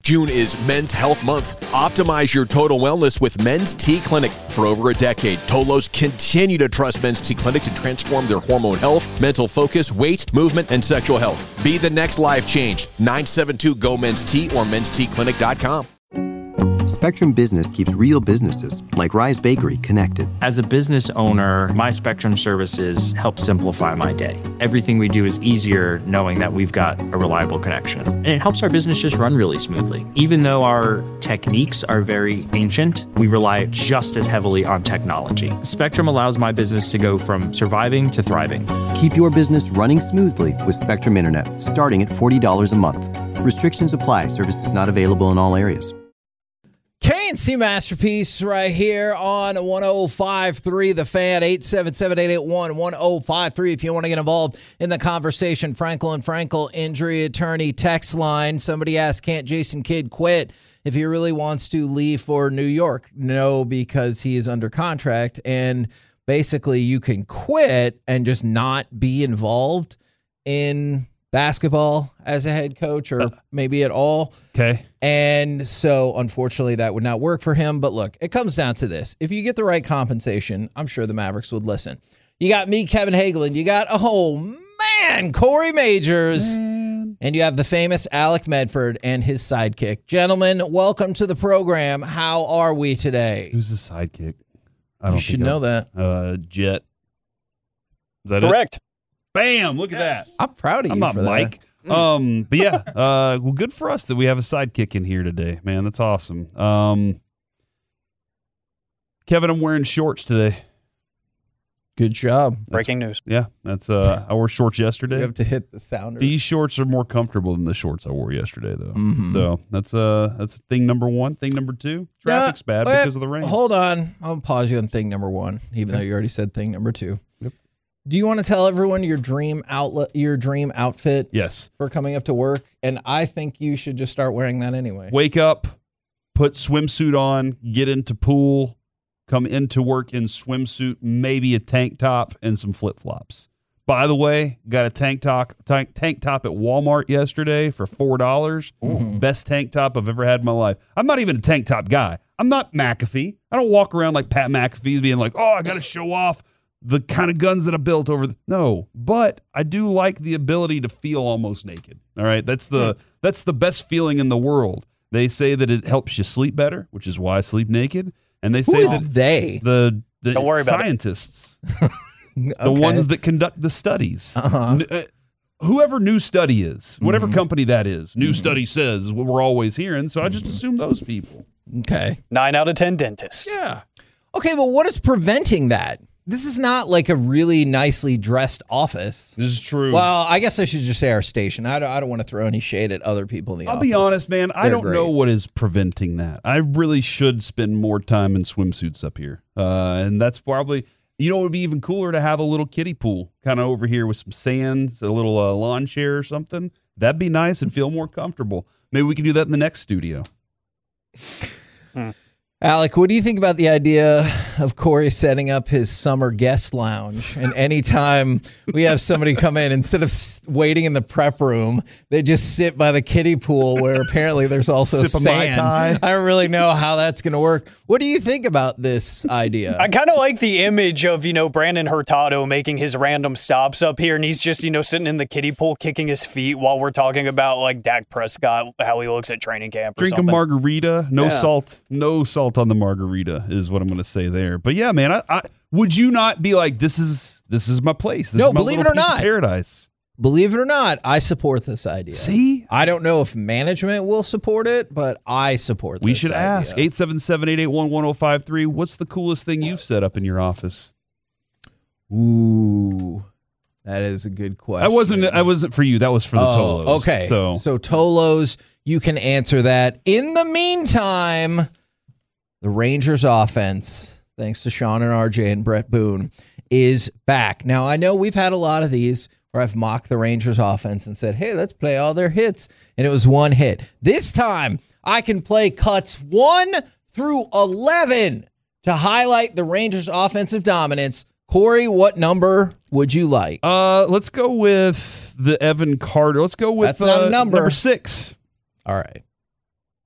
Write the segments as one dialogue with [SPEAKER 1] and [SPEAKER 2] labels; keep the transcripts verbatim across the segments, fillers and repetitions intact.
[SPEAKER 1] June is Men's Health Month. Optimize your total wellness with Men's T Clinic. For over a decade, Tolos continue to trust Men's T Clinic to transform their hormone health, mental focus, weight, movement, and sexual health. Be the next life change. nine seven two, G O, Men's T or mens t clinic dot com.
[SPEAKER 2] Spectrum Business keeps real businesses, like Rise Bakery, connected.
[SPEAKER 3] As a business owner, my Spectrum services help simplify my day. Everything we do is easier knowing that we've got a reliable connection. And it helps our business just run really smoothly. Even though our techniques are very ancient, we rely just as heavily on technology. Spectrum allows my business to go from surviving to thriving.
[SPEAKER 2] Keep your business running smoothly with Spectrum Internet, starting at forty dollars a month. Restrictions apply. Services not available in all areas.
[SPEAKER 4] K and C Masterpiece right here on one oh five point three The Fan, eight seven seven, eight eight one, one oh five three if you want to get involved in the conversation. Frankel and Frankel injury attorney text line. Somebody asked, can't Jason Kidd quit if he really wants to leave for New York? No, because he is under contract, and basically you can quit and just not be involved in basketball as a head coach or maybe at all.
[SPEAKER 5] Okay.
[SPEAKER 4] And so, unfortunately, that would not work for him. But look, it comes down to this. If you get the right compensation, I'm sure the Mavericks would listen. You got me, Kevin Hagelin. You got, oh, man, Corey Majors. Man. And you have the famous Alec Medford and his sidekick. Gentlemen, welcome to the program. How are we today?
[SPEAKER 5] Who's the sidekick? I don't
[SPEAKER 4] you should know that.
[SPEAKER 5] Uh, Jet. Is that
[SPEAKER 6] Correct.
[SPEAKER 5] It? Bam! Look at that.
[SPEAKER 4] I'm proud of
[SPEAKER 5] I'm
[SPEAKER 4] you
[SPEAKER 5] not
[SPEAKER 4] for
[SPEAKER 5] Mike.
[SPEAKER 4] that.
[SPEAKER 5] Um, but yeah, uh, well, good for us that we have a sidekick in here today, man. That's awesome. Um, Kevin, I'm wearing shorts today.
[SPEAKER 4] Good job.
[SPEAKER 5] That's,
[SPEAKER 6] Breaking news.
[SPEAKER 5] Yeah, that's uh, I wore shorts yesterday.
[SPEAKER 4] You have to hit the sounder.
[SPEAKER 5] These shorts are more comfortable than the shorts I wore yesterday, though.
[SPEAKER 4] Mm-hmm.
[SPEAKER 5] So that's uh that's thing number one. Thing number two, traffic's
[SPEAKER 4] Yeah,
[SPEAKER 5] bad
[SPEAKER 4] wait,
[SPEAKER 5] because of the rain.
[SPEAKER 4] Hold on. I'll pause you on thing number one, even
[SPEAKER 5] Okay.
[SPEAKER 4] though you already said thing number two.
[SPEAKER 5] Yep.
[SPEAKER 4] Do you want to tell everyone your dream outlet, your dream outfit
[SPEAKER 5] Yes.
[SPEAKER 4] for coming up to work? And I think you should just start wearing that anyway.
[SPEAKER 5] Wake up, put swimsuit on, get into pool, come into work in swimsuit, maybe a tank top and some flip-flops. By the way, got a tank top tank, tank top at Walmart yesterday for four dollars.
[SPEAKER 4] Mm-hmm.
[SPEAKER 5] Best tank top I've ever had in my life. I'm not even a tank top guy. I'm not McAfee. I don't walk around like Pat McAfee's being like, oh, I got to show off the kind of guns that I built over the, no, but I do like the ability to feel almost naked. All right. That's the, that's the best feeling in the world. They say that it helps you sleep better, which is why I sleep naked. And they
[SPEAKER 4] Who
[SPEAKER 5] say
[SPEAKER 4] is
[SPEAKER 5] that
[SPEAKER 4] they?
[SPEAKER 5] the, the
[SPEAKER 6] Don't worry about it.
[SPEAKER 5] scientists, the
[SPEAKER 4] Okay.
[SPEAKER 5] ones that conduct the studies,
[SPEAKER 4] Uh-huh.
[SPEAKER 5] N- uh, whoever New Study is, whatever
[SPEAKER 4] Mhm.
[SPEAKER 5] company that is, New
[SPEAKER 4] Mhm.
[SPEAKER 5] Study says is what we're always hearing. So I just assume those people.
[SPEAKER 4] Okay.
[SPEAKER 6] Nine out of ten dentists.
[SPEAKER 5] Yeah.
[SPEAKER 4] Okay, but what is preventing that? This is not like a really nicely dressed office.
[SPEAKER 5] This is true.
[SPEAKER 4] Well, I guess I should just say our station. I don't, I don't want to throw any shade at other people in the
[SPEAKER 5] I'll
[SPEAKER 4] office.
[SPEAKER 5] be honest, man. I
[SPEAKER 4] They're
[SPEAKER 5] don't
[SPEAKER 4] great.
[SPEAKER 5] know what is preventing that. I really should spend more time in swimsuits up here. Uh, and that's probably, you know, it would be even cooler to have a little kiddie pool kind of over here with some sand, a little uh, lawn chair or something. That'd be nice and feel more comfortable. Maybe we can do that in the next studio.
[SPEAKER 6] Hmm.
[SPEAKER 4] Alec, what do you think about the idea of Corey setting up his summer guest lounge? And anytime we have somebody come in, instead of s- waiting in the prep room, they just sit by the kiddie pool where apparently there's also
[SPEAKER 5] Sip a Mai
[SPEAKER 4] sand.
[SPEAKER 5] Tai.
[SPEAKER 4] I don't really know how that's going to work. What do you think about this idea?
[SPEAKER 6] I kind of like the image of, you know, Brandon Hurtado making his random stops up here, and he's just, you know, sitting in the kiddie pool kicking his feet while we're talking about, like, Dak Prescott, how he looks at training camp or
[SPEAKER 5] Drink a
[SPEAKER 6] something.
[SPEAKER 5] margarita, no
[SPEAKER 6] Yeah.
[SPEAKER 5] salt, no salt on the margarita is what I'm going to say there. But yeah, man, I, I would you not be like, this is this is my place. This
[SPEAKER 4] No,
[SPEAKER 5] is my
[SPEAKER 4] believe
[SPEAKER 5] little
[SPEAKER 4] it or
[SPEAKER 5] piece of
[SPEAKER 4] not.
[SPEAKER 5] paradise.
[SPEAKER 4] Believe it or not, I support this idea.
[SPEAKER 5] See?
[SPEAKER 4] I don't know if management will support it, but I support this
[SPEAKER 5] We should
[SPEAKER 4] idea.
[SPEAKER 5] ask. eight seven seven, eight eight one, one oh five three. What's the coolest thing you've set up in your office?
[SPEAKER 4] Ooh, that is a good question.
[SPEAKER 5] I wasn't I wasn't for you. That was for the
[SPEAKER 4] Oh,
[SPEAKER 5] Tolos.
[SPEAKER 4] okay.
[SPEAKER 5] So,
[SPEAKER 4] so Tolos, you can answer that. In the meantime, the Rangers offense, thanks to Sean and R J and Brett Boone, is back. Now, I know we've had a lot of these where I've mocked the Rangers offense and said, hey, let's play all their hits. And it was one hit. This time, I can play cuts one through eleven to highlight the Rangers' offensive dominance. Corey, what number would you like?
[SPEAKER 5] uh, let's go with the Evan Carter. Let's go with
[SPEAKER 4] That's not a
[SPEAKER 5] uh,
[SPEAKER 4] number.
[SPEAKER 5] number six.
[SPEAKER 4] All right.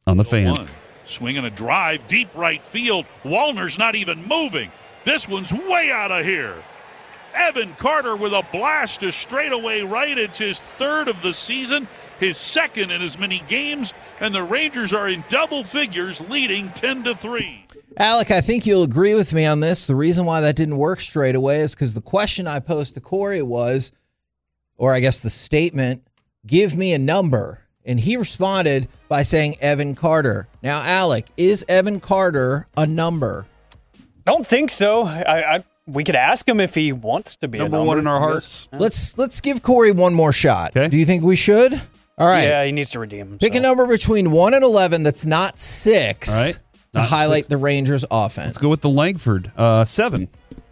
[SPEAKER 5] on the Fan.
[SPEAKER 7] One. Swinging a drive, deep right field. Wallner's not even moving. This one's way out of here. Evan Carter with a blast to straightaway right. It's his third of the season, his second in as many games, and the Rangers are in double figures, leading ten to three.
[SPEAKER 4] Alec, I think you'll agree with me on this. The reason why that didn't work straight away is because the question I posed to Corey was, or I guess the statement, give me a number. And he responded by saying Evan Carter. Now, Alec, is Evan Carter a number?
[SPEAKER 6] I don't think so. I, I we could ask him if he wants to be
[SPEAKER 5] Number
[SPEAKER 6] a number
[SPEAKER 5] one in our hearts.
[SPEAKER 6] Yeah.
[SPEAKER 4] Let's let's give Corey one more shot.
[SPEAKER 5] Okay.
[SPEAKER 4] Do you think we should? All right.
[SPEAKER 6] Yeah, he needs to redeem himself.
[SPEAKER 4] Pick a number between one and eleven that's not six.
[SPEAKER 5] All right.
[SPEAKER 4] To
[SPEAKER 5] Not
[SPEAKER 4] highlight
[SPEAKER 5] six.
[SPEAKER 4] the Rangers' offense.
[SPEAKER 5] Let's go with the Langford. Uh, seven.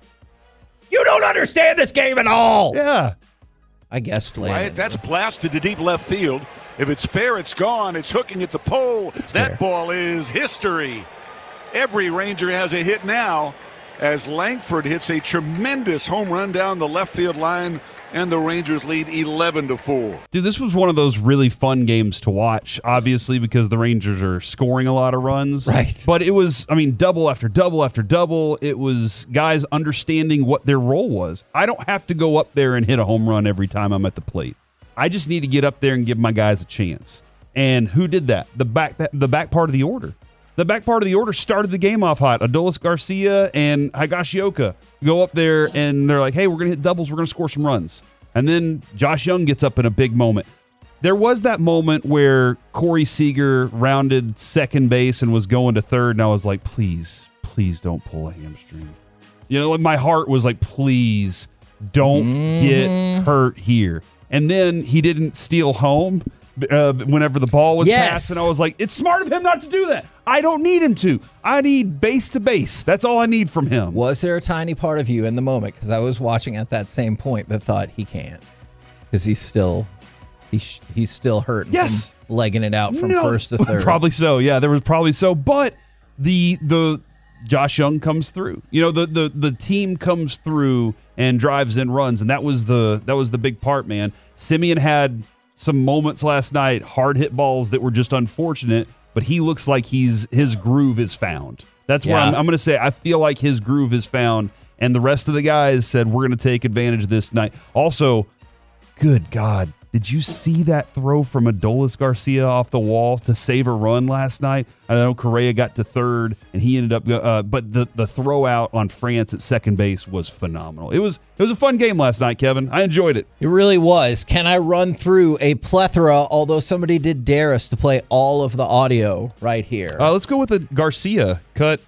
[SPEAKER 4] You don't understand this game at all.
[SPEAKER 5] Yeah.
[SPEAKER 4] I guess play
[SPEAKER 8] Right,
[SPEAKER 4] it.
[SPEAKER 8] that's blasted to deep left field. If it's fair, it's gone. It's hooking at the pole.
[SPEAKER 4] It's
[SPEAKER 8] that
[SPEAKER 4] fair.
[SPEAKER 8] ball is history. Every Ranger has a hit now as Langford hits a tremendous home run down the left field line, and the Rangers lead eleven to four.
[SPEAKER 5] Dude, this was one of those really fun games to watch, obviously, because the Rangers are scoring a lot of runs.
[SPEAKER 4] Right.
[SPEAKER 5] But it was, I mean, double after double after double. It was guys understanding what their role was. I don't have to go up there and hit a home run every time I'm at the plate. I just need to get up there and give my guys a chance. And who did that? The back the back part of the order. The back part of the order started the game off hot. Adolis Garcia and Higashioka go up there, and they're like, hey, we're going to hit doubles. We're going to score some runs. And then Josh Young gets up in a big moment. There was that moment where Corey Seager rounded second base and was going to third, and I was like, please, please don't pull a hamstring. You know, my heart was like, please don't mm-hmm. get hurt here. And then he didn't steal home uh, whenever the ball was
[SPEAKER 4] yes.
[SPEAKER 5] passed, and I was like, it's smart of him not to do that. I don't need him to. I need base to base. That's all I need from him.
[SPEAKER 4] Was there a tiny part of you in the moment, because I was watching at that same point, that thought he can't, because he's still he's he's still hurting
[SPEAKER 5] yes.
[SPEAKER 4] from legging it out from
[SPEAKER 5] no.
[SPEAKER 4] first to third?
[SPEAKER 5] Probably so. Yeah, there was probably so. But the the Josh Young comes through. You know, the the the team comes through and drives in runs, and that was the that was the big part, man. Simeon had some moments last night, hard hit balls that were just unfortunate, but he looks like he's his groove is found. That's
[SPEAKER 4] yeah.
[SPEAKER 5] what I'm, I'm going to say. I feel like his groove is found, and the rest of the guys said we're going to take advantage of this night. Also, good God, did you see that throw from Adolis Garcia off the wall to save a run last night? I know Correa got to third, and he ended up, uh, but the the throw out on France at second base was phenomenal. It was it was a fun game last night, Kevin. I enjoyed it.
[SPEAKER 4] It really was. Can I run through a plethora, although somebody did dare us to play all of the audio right here?
[SPEAKER 5] Uh, let's go with the Garcia cut.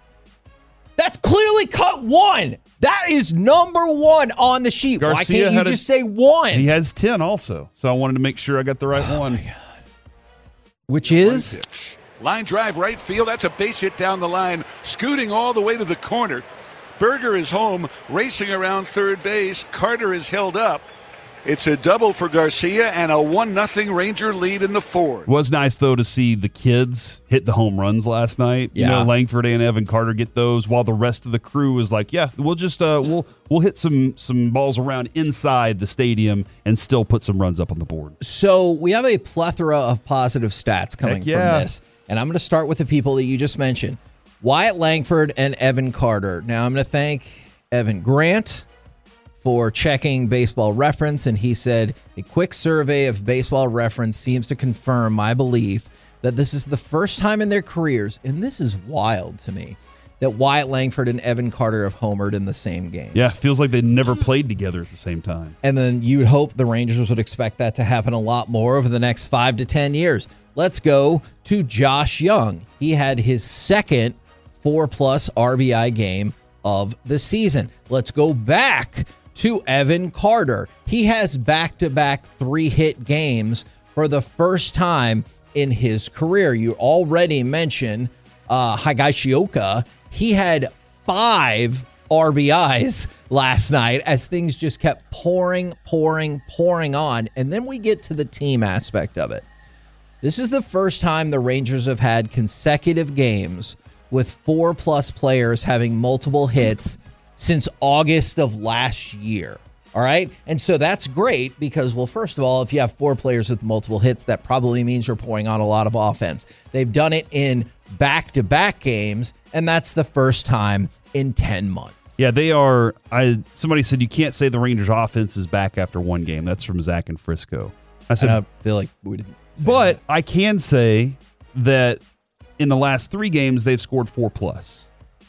[SPEAKER 4] That's clearly cut one. That is number one on the sheet.
[SPEAKER 5] Garcia
[SPEAKER 4] Why can't you
[SPEAKER 5] had a-
[SPEAKER 4] just say one?
[SPEAKER 5] He has ten also, so I wanted to make sure I got the right
[SPEAKER 4] Oh
[SPEAKER 5] one.
[SPEAKER 4] my God. Which is?
[SPEAKER 8] Line drive right field. That's a base hit down the line, scooting all the way to the corner. Berger is home, racing around third base. Carter is held up. It's a double for Garcia and a one nothing Ranger lead in the fourth.
[SPEAKER 5] It was nice, though, to see the kids hit the home runs last night.
[SPEAKER 4] Yeah.
[SPEAKER 5] You know, Langford and Evan Carter get those, while the rest of the crew was like, yeah, we'll just uh, we'll we'll hit some some balls around inside the stadium and still put some runs up on the board.
[SPEAKER 4] So we have a plethora of positive stats coming
[SPEAKER 5] Heck yeah.
[SPEAKER 4] from this. And I'm going to start with the people that you just mentioned. Wyatt Langford and Evan Carter. Now, I'm going to thank Evan Grant for checking Baseball Reference, and he said, a quick survey of Baseball Reference seems to confirm my belief that this is the first time in their careers, and this is wild to me, that Wyatt Langford and Evan Carter have homered in the same game.
[SPEAKER 5] Yeah, feels like they never played together at the same time.
[SPEAKER 4] And then you'd hope the Rangers would expect that to happen a lot more over the next five to ten years. Let's go to Josh Young. He had his second four-plus R B I game of the season. Let's go back to Evan Carter. He has back-to-back three-hit games for the first time in his career. You already mentioned uh, Higashioka. He had five R B Is last night as things just kept pouring, pouring, pouring on. And then we get to the team aspect of it. This is the first time the Rangers have had consecutive games with four-plus players having multiple hits since August of last year. All right. And so that's great because, well, first of all, if you have four players with multiple hits, that probably means you're pouring on a lot of offense. They've done it in back-to-back games, and that's the first time in ten months.
[SPEAKER 5] Yeah, they are. I Somebody said you can't say the Rangers offense is back after one game. That's from Zach and Frisco. I said,
[SPEAKER 4] I feel like we didn't.
[SPEAKER 5] But that. I can say that in the last three games, they've scored four plus.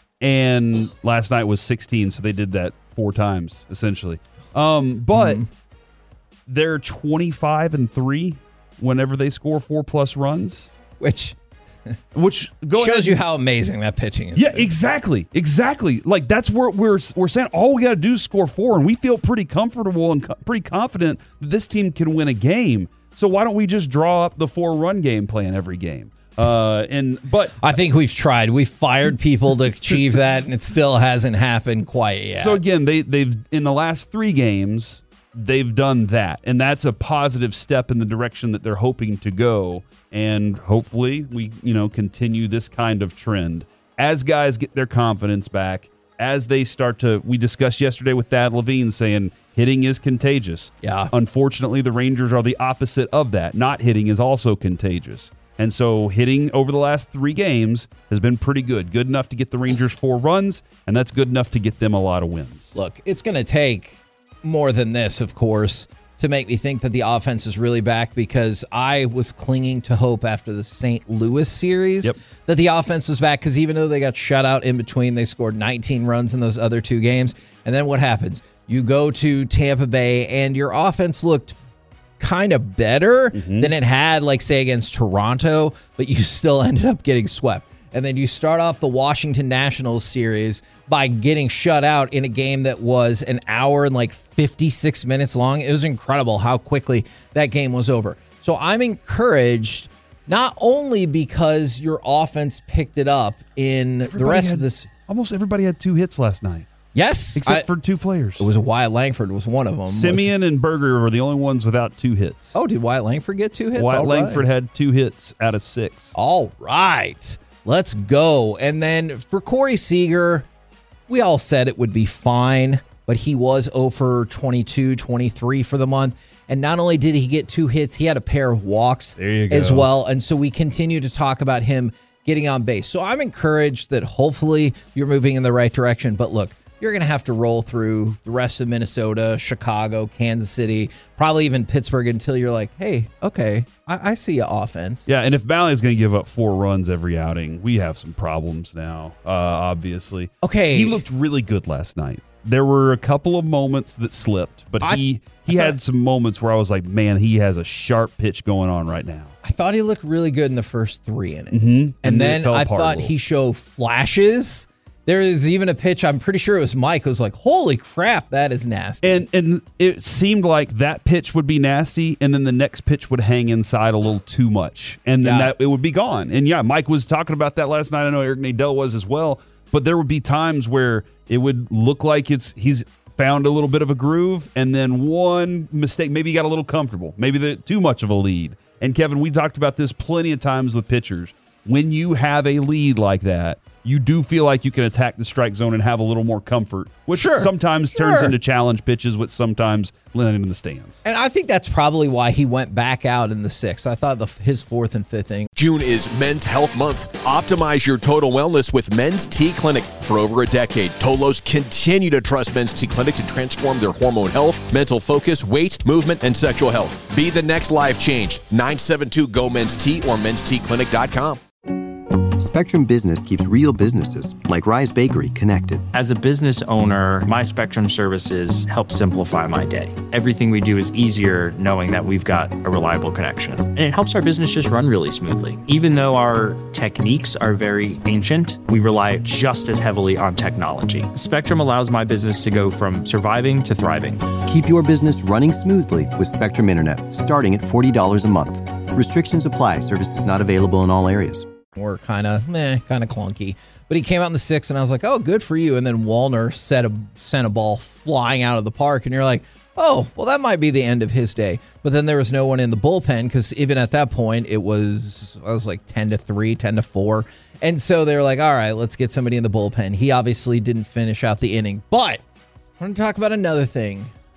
[SPEAKER 5] And last night was sixteen, so they did that four times, essentially. Um, but mm-hmm. they're twenty-five and three whenever they score four plus runs,
[SPEAKER 4] which
[SPEAKER 5] which go
[SPEAKER 4] shows
[SPEAKER 5] ahead.
[SPEAKER 4] you how amazing that pitching is.
[SPEAKER 5] Yeah, exactly, exactly. Like that's where we're we're saying all we got to do is score four, and we feel pretty comfortable and co- pretty confident that this team can win a game. So why don't we just draw up the four run game plan every game? Uh, and but
[SPEAKER 4] I think we've tried. We've fired people to achieve that, and it still hasn't happened quite yet.
[SPEAKER 5] So again, they they've in the last three games they've done that, and that's a positive step in the direction that they're hoping to go. And hopefully, we you know continue this kind of trend as guys get their confidence back. As they start to, we discussed yesterday with Thad Levine saying hitting is contagious.
[SPEAKER 4] Yeah.
[SPEAKER 5] Unfortunately, the Rangers are the opposite of that. Not hitting is also contagious. And so hitting over the last three games has been pretty good. Good enough to get the Rangers four runs, and that's good enough to get them a lot of wins.
[SPEAKER 4] Look, it's going to take more than this, of course, to make me think that the offense is really back because I was clinging to hope after the Saint Louis series
[SPEAKER 5] yep.
[SPEAKER 4] that the offense was back because even though they got shut out in between, they scored nineteen runs in those other two games. And then what happens? You go to Tampa Bay, and your offense looked kind of better mm-hmm. than it had, like, say, against Toronto, but you still ended up getting swept. And then you start off the Washington Nationals series by getting shut out in a game that was an hour and like fifty-six minutes long. It was incredible how quickly that game was over. So I'm encouraged not only because your offense picked it up in everybody the rest
[SPEAKER 5] had,
[SPEAKER 4] of this.
[SPEAKER 5] Almost everybody had two hits last night.
[SPEAKER 4] Yes.
[SPEAKER 5] Except
[SPEAKER 4] I,
[SPEAKER 5] for two players.
[SPEAKER 4] It was Wyatt Langford was one of them.
[SPEAKER 5] Simeon and Berger were the only ones without two hits.
[SPEAKER 4] Oh, did Wyatt Langford get two hits?
[SPEAKER 5] Wyatt
[SPEAKER 4] All
[SPEAKER 5] Langford
[SPEAKER 4] right.
[SPEAKER 5] had two hits out of six.
[SPEAKER 4] All right. Let's go. And then for Corey Seager, we all said it would be fine, but he was oh for twenty-two, twenty-three for the month. And not only did he get two hits, he had a pair of walks
[SPEAKER 5] there you go.
[SPEAKER 4] as well. And so we continue to talk about him getting on base. So I'm encouraged that hopefully you're moving in the right direction. But look, you're going to have to roll through the rest of Minnesota, Chicago, Kansas City, probably even Pittsburgh until you're like, hey, okay, I, I see your offense.
[SPEAKER 5] Yeah, and if Valley's going to give up four runs every outing, we have some problems now, uh, obviously.
[SPEAKER 4] Okay.
[SPEAKER 5] He looked really good last night. There were a couple of moments that slipped, but
[SPEAKER 4] I,
[SPEAKER 5] he he
[SPEAKER 4] I
[SPEAKER 5] had
[SPEAKER 4] thought,
[SPEAKER 5] some moments where I was like, man, he has a sharp pitch going on right now.
[SPEAKER 4] I thought he looked really good in the first three innings.
[SPEAKER 5] Mm-hmm.
[SPEAKER 4] And,
[SPEAKER 5] and
[SPEAKER 4] then I thought he showed flashes. There is even a pitch, I'm pretty sure it was Mike, who was like, holy crap, that is nasty.
[SPEAKER 5] And and it seemed like that pitch would be nasty, and then the next pitch would hang inside a little too much, and then
[SPEAKER 4] yeah.
[SPEAKER 5] that it would be gone. And yeah, Mike was talking about that last night. I know Eric Nadel was as well, but there would be times where it would look like it's he's found a little bit of a groove, and then one mistake, maybe he got a little comfortable, maybe the, too much of a lead. And Kevin, we talked about this plenty of times with pitchers. When you have a lead like that, you do feel like you can attack the strike zone and have a little more comfort, which
[SPEAKER 4] sure.
[SPEAKER 5] sometimes
[SPEAKER 4] sure.
[SPEAKER 5] turns into challenge pitches, which sometimes land in the stands.
[SPEAKER 4] And I think that's probably why he went back out in the sixth. I thought the, his fourth and fifth inning.
[SPEAKER 1] June is Men's Health Month. Optimize your total wellness with Men's T Clinic. For over a decade, Tolos continue to trust Men's T Clinic to transform their hormone health, mental focus, weight, movement, and sexual health. Be the next life change. nine seven two, G O, Men's T or men's t clinic dot com.
[SPEAKER 2] Spectrum Business keeps real businesses, like Rise Bakery, connected.
[SPEAKER 3] As a business owner, my Spectrum services help simplify my day. Everything we do is easier knowing that we've got a reliable connection. And it helps our business just run really smoothly. Even though our techniques are very ancient, we rely just as heavily on technology. Spectrum allows my business to go from surviving to thriving.
[SPEAKER 2] Keep your business running smoothly with Spectrum Internet, starting at forty dollars a month. Restrictions apply. Services not available in all areas.
[SPEAKER 4] Were kind of meh, kind of clunky. But he came out in the sixth, and I was like, oh, good for you. And then Wallner set a, sent a ball flying out of the park, and you're like, oh, well, that might be the end of his day. But then there was no one in the bullpen, because even at that point, it was, I was like ten to three, ten to four. And so they were like, all right, let's get somebody in the bullpen. He obviously didn't finish out the inning. But I want to talk about another thing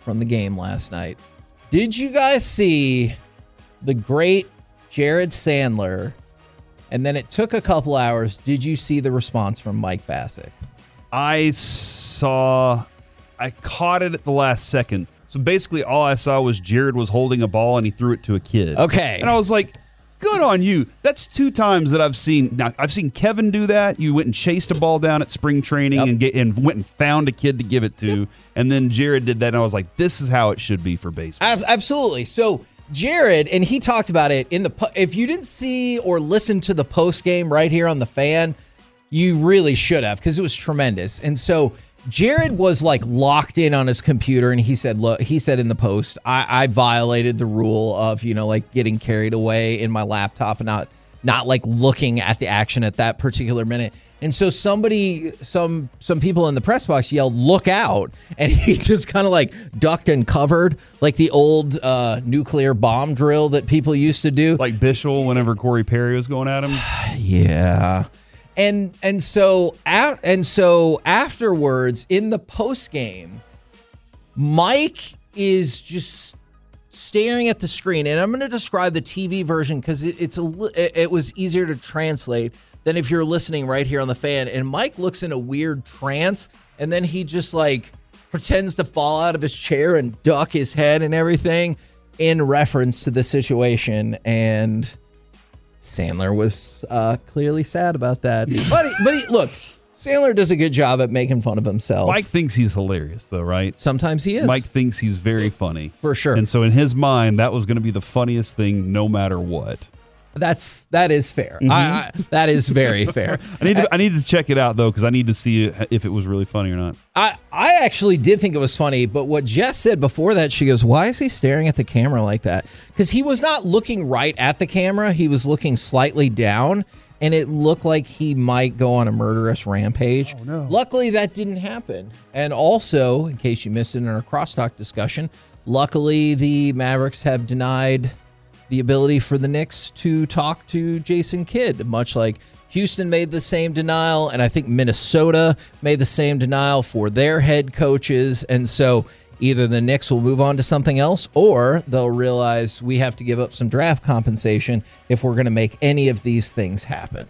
[SPEAKER 4] from the game last night. Did you guys see the great Jared Sandler? And then it took a couple hours. Did you see the response from Mike Bassick?
[SPEAKER 5] I saw, I caught it at the last second. So basically all I saw was Jared was holding a ball and he threw it to a kid.
[SPEAKER 4] Okay.
[SPEAKER 5] And I was like, good on you. That's two times that I've seen. Now, I've seen Kevin do that. You went and chased a ball down at spring training yep. and get and went and found a kid to give it to. Yep. And then Jared did that. And I was like, this is how it should be for baseball.
[SPEAKER 4] Absolutely. So Jared, and he talked about it in the, if you didn't see or listen to the post game right here on the Fan, you really should have, because it was tremendous. And so Jared was like locked in on his computer, and he said, look, he said in the post, I, I violated the rule of, you know, like getting carried away in my laptop and not, not like looking at the action at that particular minute. And so somebody, some some people in the press box yelled, look out. And he just kind of like ducked and covered, like the old uh, nuclear bomb drill that people used to do.
[SPEAKER 5] Like Bishel whenever Corey Perry was going at him.
[SPEAKER 4] Yeah. And and so and so afterwards in the post game, Mike is just staring at the screen, and I'm going to describe the T V version because it, it's a it was easier to translate than if you're listening right here on the Fan. And Mike looks in a weird trance, and then he just like pretends to fall out of his chair and duck his head and everything in reference to the situation. And Sandler was uh, clearly sad about that. But, he, but he, look, Sandler does a good job at making fun of himself.
[SPEAKER 5] Mike thinks he's hilarious, though, right?
[SPEAKER 4] Sometimes he is.
[SPEAKER 5] Mike thinks he's very funny.
[SPEAKER 4] For sure.
[SPEAKER 5] And so in his mind, that was going to be the funniest thing no matter what.
[SPEAKER 4] That's that is fair. Mm-hmm. I, I, that is very fair.
[SPEAKER 5] I need to, I need to check it out though, because I need to see if it was really funny or not.
[SPEAKER 4] I I actually did think it was funny, but what Jess said before that, she goes, "Why is he staring at the camera like that?" Because he was not looking right at the camera; he was looking slightly down, and it looked like he might go on a murderous rampage.
[SPEAKER 5] Oh, no.
[SPEAKER 4] Luckily, that didn't happen. And also, in case you missed it in our crosstalk discussion, luckily the Mavericks have denied the ability for the Knicks to talk to Jason Kidd, much like Houston made the same denial, and I think Minnesota made the same denial for their head coaches. And so either the Knicks will move on to something else, or they'll realize we have to give up some draft compensation if we're going to make any of these things happen.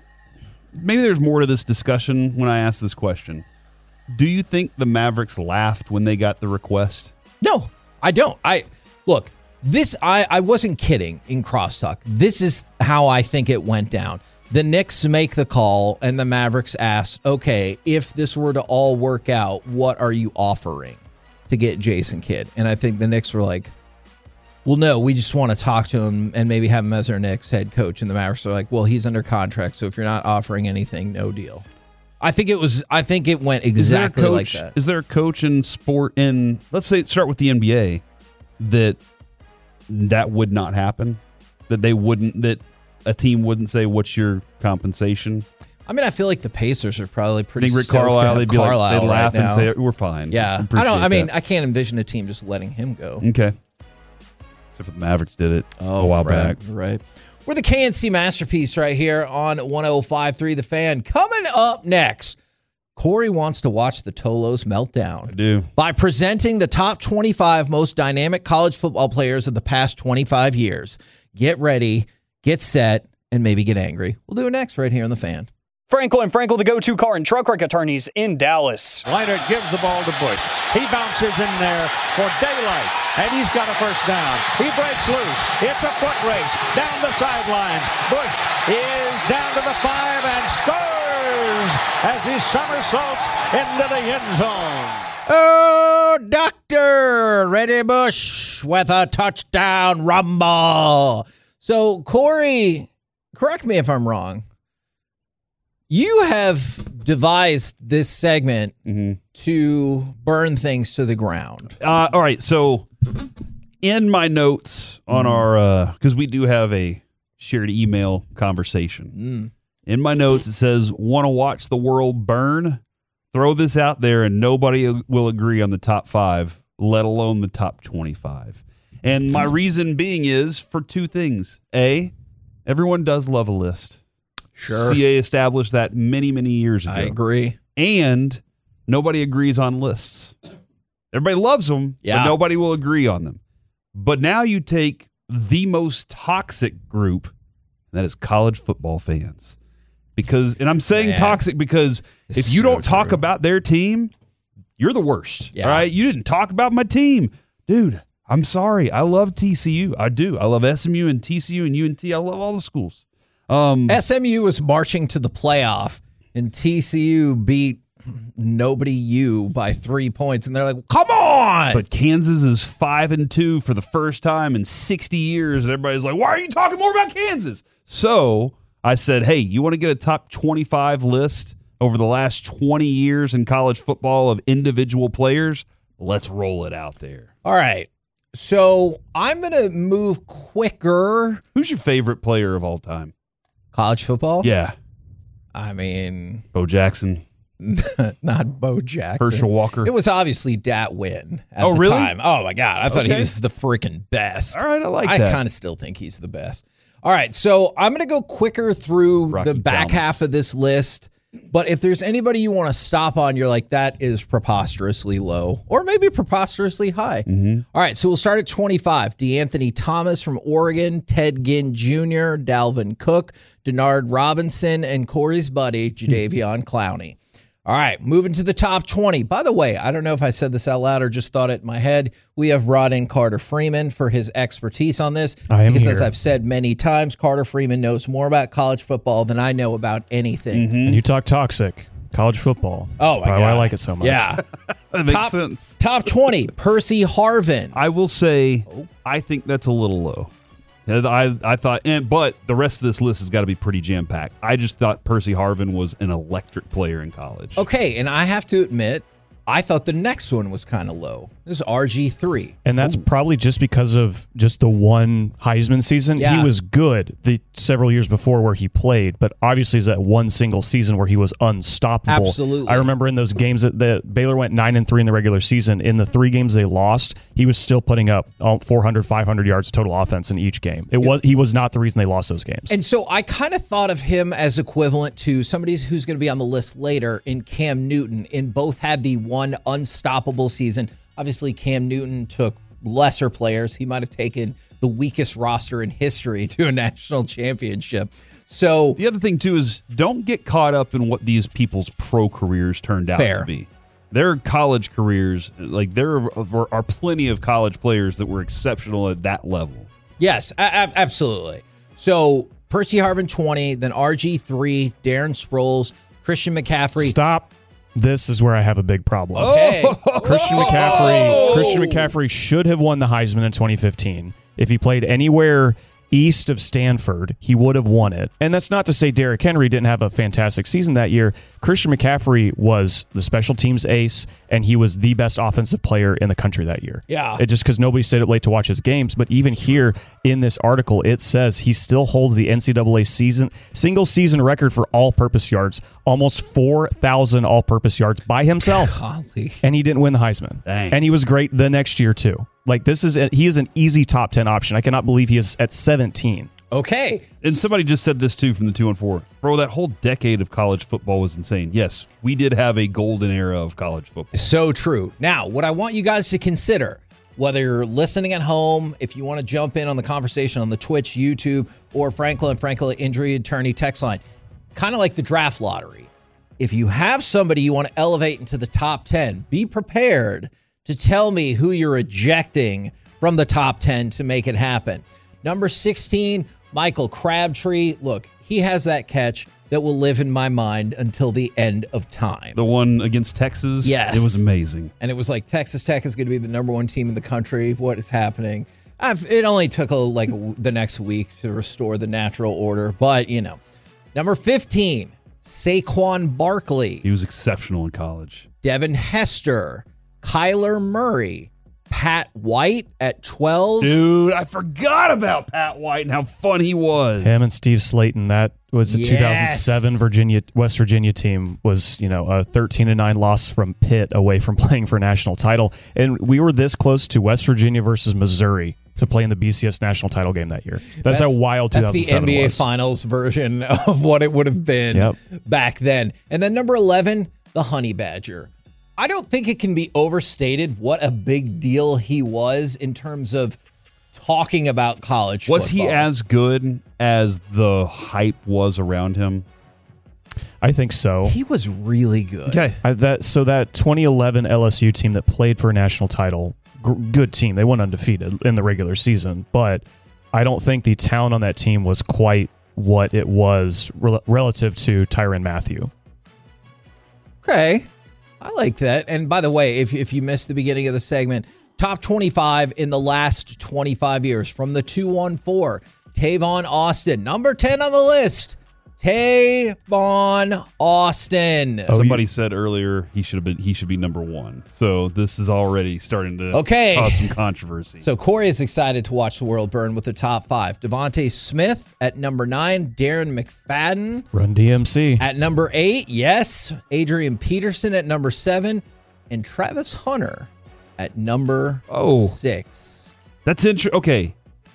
[SPEAKER 5] Maybe there's more to this discussion when I ask this question. Do you think the Mavericks laughed when they got the request?
[SPEAKER 4] No, I don't. I look, This, I, I wasn't kidding in crosstalk. This is how I think it went down. The Knicks make the call, and the Mavericks ask, okay, if this were to all work out, what are you offering to get Jason Kidd? And I think the Knicks were like, well, no, we just want to talk to him and maybe have him as our Knicks head coach. And the Mavericks are like, well, he's under contract, so if you're not offering anything, no deal. I think it was. I think it went exactly
[SPEAKER 5] coach,
[SPEAKER 4] like that.
[SPEAKER 5] Is there a coach in sport in, let's say, start with the N B A, that that would not happen? That they wouldn't, that a team wouldn't say, what's your compensation?
[SPEAKER 4] I mean, I feel like the Pacers are probably pretty.
[SPEAKER 5] I think Rick
[SPEAKER 4] stoked
[SPEAKER 5] Carlisle,
[SPEAKER 4] to have
[SPEAKER 5] they'd be
[SPEAKER 4] Carlisle
[SPEAKER 5] like, they'd laugh
[SPEAKER 4] right
[SPEAKER 5] and
[SPEAKER 4] now.
[SPEAKER 5] say, we're fine.
[SPEAKER 4] Yeah, I don't. I mean, that. I can't envision a team just letting him go.
[SPEAKER 5] Okay. Except for the Mavericks did it
[SPEAKER 4] oh,
[SPEAKER 5] a while
[SPEAKER 4] right,
[SPEAKER 5] back.
[SPEAKER 4] Right. We're the K N C Masterpiece right here on one oh five point three The Fan. Coming up next, Corey wants to watch the Tolos meltdown.
[SPEAKER 5] I do.
[SPEAKER 4] By presenting the top twenty-five most dynamic college football players of the past twenty-five years. Get ready, get set, and maybe get angry. We'll do it next right here on The Fan.
[SPEAKER 6] Frankel and Frankel, the go-to car and truck wreck attorneys in Dallas.
[SPEAKER 9] Leonard gives the ball to Bush. He bounces in there for daylight, and he's got a first down. He breaks loose. It's a foot race down the sidelines. Bush is down to the five and scores as he somersaults into the end zone.
[SPEAKER 4] Oh, Doctor Reddy Bush with a touchdown rumble. So, Corey, correct me if I'm wrong. You have devised this segment
[SPEAKER 5] mm-hmm.
[SPEAKER 4] to burn things to the ground.
[SPEAKER 5] Uh, all right. So in my notes on mm. our, because uh, we do have a shared email conversation.
[SPEAKER 4] Mm.
[SPEAKER 5] In my notes, it says, want to watch the world burn? Throw this out there and nobody will agree on the top five, let alone the top twenty-five. And my reason being is for two things. A, everyone does love a list.
[SPEAKER 4] Sure.
[SPEAKER 5] C A established that many, many years ago.
[SPEAKER 4] I agree.
[SPEAKER 5] And nobody agrees on lists. Everybody loves them,
[SPEAKER 4] Yeah.
[SPEAKER 5] but nobody will agree on them. But now you take the most toxic group, and that is college football fans. Because, and I'm saying
[SPEAKER 4] Man.
[SPEAKER 5] toxic because
[SPEAKER 4] It's
[SPEAKER 5] if you
[SPEAKER 4] so
[SPEAKER 5] don't talk
[SPEAKER 4] true.
[SPEAKER 5] about their team, you're the worst.
[SPEAKER 4] Yeah.
[SPEAKER 5] All right? You didn't talk about my team. Dude, I'm sorry. I love T C U. I do. I love S M U and T C U and U N T. I love all the schools. Um,
[SPEAKER 4] S M U was marching to the playoff, and T C U beat nobody U by three points, and they're like, "Come on!"
[SPEAKER 5] but Kansas is five and two for the first time in sixty years, and everybody's like, "Why are you talking more about Kansas?" So I said, "Hey, you want to get a top twenty-five list over the last twenty years in college football of individual players? Let's roll it out there."
[SPEAKER 4] All right, so I'm gonna move quicker.
[SPEAKER 5] Who's your favorite player of all time?
[SPEAKER 4] College football?
[SPEAKER 5] Yeah,
[SPEAKER 4] I mean,
[SPEAKER 5] Bo Jackson,
[SPEAKER 4] not Bo Jackson.
[SPEAKER 5] Herschel Walker.
[SPEAKER 4] It was obviously Dat Win at
[SPEAKER 5] Oh,
[SPEAKER 4] the
[SPEAKER 5] really?
[SPEAKER 4] time. Oh my god, I thought he
[SPEAKER 5] Okay.
[SPEAKER 4] was the freaking best.
[SPEAKER 5] All right, I like
[SPEAKER 4] I
[SPEAKER 5] that.
[SPEAKER 4] kind of still think he's the best. All right, so I'm going to go quicker through
[SPEAKER 5] Rocky
[SPEAKER 4] the back
[SPEAKER 5] Thomas.
[SPEAKER 4] half of this list. But if there's anybody you want to stop on, you're like, that is preposterously low or maybe preposterously high.
[SPEAKER 5] Mm-hmm.
[SPEAKER 4] All right, so we'll start at twenty-five. DeAnthony Thomas from Oregon, Ted Ginn Junior, Dalvin Cook, Denard Robinson, and Corey's buddy, Jadeveon Clowney. All right, moving to the top twenty. By the way, I don't know if I said this out loud or just thought it in my head. We have brought in Carter Freeman for his expertise on this.
[SPEAKER 10] I am
[SPEAKER 4] because
[SPEAKER 10] here.
[SPEAKER 4] as I've said many times, Carter Freeman knows more about college football than I know about anything.
[SPEAKER 10] And you talk toxic college football.
[SPEAKER 4] Oh,
[SPEAKER 10] That's
[SPEAKER 4] my
[SPEAKER 10] probably why I
[SPEAKER 4] God.
[SPEAKER 10] like it so much.
[SPEAKER 4] Yeah.
[SPEAKER 5] That makes
[SPEAKER 4] Top-
[SPEAKER 5] sense.
[SPEAKER 4] Top twenty, Percy Harvin.
[SPEAKER 5] I will say, I think that's a little low. I I thought, and but the rest of this list has got to be pretty jam packed. I just thought Percy Harvin was an electric player in college.
[SPEAKER 4] Okay, and I have to admit, I thought the next one was kind of low. This is R G three.
[SPEAKER 10] And that's probably just because of just the one Heisman season.
[SPEAKER 4] Yeah.
[SPEAKER 10] He was good the several years before where he played, but obviously is that one single season where he was unstoppable.
[SPEAKER 4] Absolutely.
[SPEAKER 10] I remember in those games that the Baylor went nine and three in the regular season. In the three games they lost, he was still putting up um, four hundred, five hundred yards of total offense in each game. It was he was not the reason they lost those games.
[SPEAKER 4] And so I kind of thought of him as equivalent to somebody who's going to be on the list later in Cam Newton. In both had the one unstoppable season. Obviously, Cam Newton took lesser players. He might have taken the weakest roster in history to a national championship. So
[SPEAKER 5] The other thing too is don't get caught up in what these people's pro careers turned out
[SPEAKER 4] Fair.
[SPEAKER 5] to be. Their college careers, like there are, are plenty of college players that were exceptional at that level.
[SPEAKER 4] yes, a- a- absolutely. So Percy Harvin twenty, then R G three, Darren Sproles, Christian McCaffrey.
[SPEAKER 10] Stop. This is where I have a big problem.
[SPEAKER 4] Okay.
[SPEAKER 10] Christian McCaffrey. Christian McCaffrey should have won the Heisman in twenty fifteen. If he played anywhere east of Stanford, he would have won it. And that's not to say Derrick Henry didn't have a fantastic season that year. Christian McCaffrey was the special teams ace, and he was the best offensive player in the country that year.
[SPEAKER 4] Yeah.
[SPEAKER 10] It just because nobody stayed up late to watch his games. But even here in this article, it says he still holds the N C double A season single season record for all-purpose yards, almost four thousand all-purpose yards by himself.
[SPEAKER 4] Golly.
[SPEAKER 10] And he didn't win the Heisman.
[SPEAKER 5] Dang.
[SPEAKER 10] And he was great the next year too. Like this is a, he is an easy top ten option. I cannot believe he is at seventeen.
[SPEAKER 4] Okay.
[SPEAKER 5] And somebody just said this too from the two one four. Bro, that whole decade of college football was insane. Yes, we did have a golden era of college football.
[SPEAKER 4] So true. Now, what I want you guys to consider, whether you're listening at home, if you want to jump in on the conversation on the Twitch, YouTube, or Franklin Franklin Injury Attorney text line, kind of like the draft lottery. If you have somebody you want to elevate into the top ten, be prepared to tell me who you're ejecting from the top ten to make it happen. Number sixteen, Michael Crabtree. Look, he has that catch that will live in my mind until the end of time.
[SPEAKER 5] The one against Texas,
[SPEAKER 4] Yes.
[SPEAKER 5] it was amazing.
[SPEAKER 4] And it was like Texas Tech is going to be the number one team in the country. What is happening? I've, it only took a, like the next week to restore the natural order, but you know. Number fifteen, Saquon Barkley,
[SPEAKER 5] He was exceptional in college.
[SPEAKER 4] Devin Hester, Kyler Murray, Pat White at twelve.
[SPEAKER 5] Dude, I forgot about Pat White and how fun he was.
[SPEAKER 10] Him and Steve Slayton. That was the
[SPEAKER 4] Yes.
[SPEAKER 10] two thousand seven Virginia West Virginia team. Was you know a thirteen and nine loss from Pitt away from playing for a national title, and we were this close to West Virginia versus Missouri to play in the B C S national title game that year. That's, how wild two
[SPEAKER 4] That's
[SPEAKER 10] thousand
[SPEAKER 4] the
[SPEAKER 10] seven
[SPEAKER 4] N B A
[SPEAKER 10] was.
[SPEAKER 4] Finals version of what it would have been
[SPEAKER 10] Yep.
[SPEAKER 4] back then. And then number eleven, the Honey Badger, I don't think it can be overstated what a big deal he was in terms of talking about college
[SPEAKER 5] Was
[SPEAKER 4] football.
[SPEAKER 5] he as good as the hype was around him?
[SPEAKER 10] I think so.
[SPEAKER 4] He was really good.
[SPEAKER 5] Okay.
[SPEAKER 10] I, that so that twenty eleven L S U team that played for a national title, g- good team. They went undefeated in the regular season, but I don't think the talent on that team was quite what it was rel- relative to Tyrann Mathieu.
[SPEAKER 4] Okay. I like that. And by the way, if if you missed the beginning of the segment, top twenty-five in the last twenty-five years from the two one four, Tavon Austin, number ten on the list. Tavon Austin.
[SPEAKER 10] Oh,
[SPEAKER 5] Somebody
[SPEAKER 10] you-
[SPEAKER 5] said earlier he should have been he should be number one. So this is already starting to
[SPEAKER 4] Okay.
[SPEAKER 5] cause some controversy.
[SPEAKER 4] So Corey is excited to watch the world burn with the top five. Devontae Smith at number nine. Darren McFadden
[SPEAKER 10] Run D M C.
[SPEAKER 4] at number eight. Yes. Adrian Peterson at number seven. And Travis Hunter at number
[SPEAKER 5] Oh.
[SPEAKER 4] six.
[SPEAKER 5] That's interesting. Okay.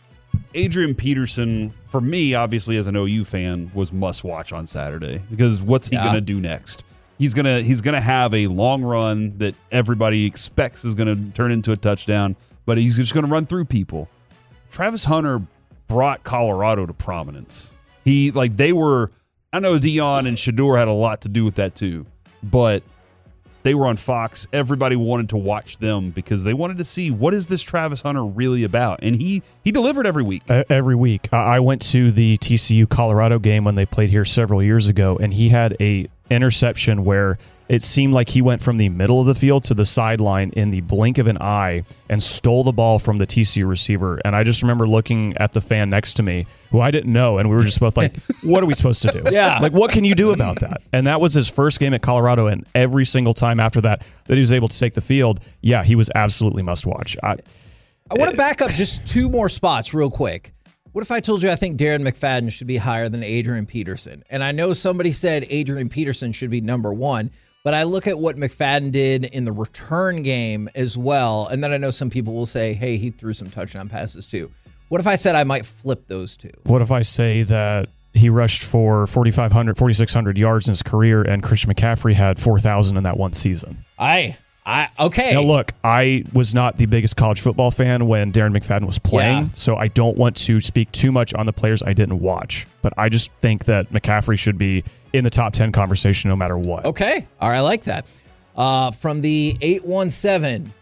[SPEAKER 5] Adrian Peterson, for me, obviously as an O U fan, was must watch on Saturday because what's he
[SPEAKER 4] Yeah.
[SPEAKER 5] going to do next? He's gonna he's gonna have a long run that everybody expects is going to turn into a touchdown, but he's just going to run through people. Travis Hunter brought Colorado to prominence. He like they were. I know Dion and Shador had a lot to do with that too, but they were on Fox. Everybody wanted to watch them because they wanted to see what is this Travis Hunter really about, and he he delivered every week.
[SPEAKER 10] Uh, every week. I I went to the T C U Colorado game when they played here several years ago, and he had a interception where it seemed like he went from the middle of the field to the sideline in the blink of an eye and stole the ball from the T C U receiver. And I just remember looking at the fan next to me, who I didn't know, and we were just both like, what are we supposed to do?
[SPEAKER 4] Yeah.
[SPEAKER 10] Like, what can you do about that? And that was his first game at Colorado, and every single time after that that he was able to take the field, yeah, he was absolutely must watch. I,
[SPEAKER 4] I want to back up just two more spots real quick. What if I told you I think Darren McFadden should be higher than Adrian Peterson? And I know somebody said Adrian Peterson should be number one, but I look at what McFadden did in the return game as well, and then I know some people will say, hey, he threw some touchdown passes too. What if I said I might flip those two?
[SPEAKER 10] What if I say that he rushed for forty-five hundred, forty-six hundred yards in his career, and Christian McCaffrey had four thousand in that one season?
[SPEAKER 4] I, I, okay.
[SPEAKER 10] Now, look, I was not the biggest college football fan when Darren McFadden was playing,
[SPEAKER 4] Yeah.
[SPEAKER 10] so I don't want to speak too much on the players I didn't watch. But I just think that McCaffrey should be in the top ten conversation no matter what.
[SPEAKER 4] Okay. All right, I like that. Uh, from the eight one seven.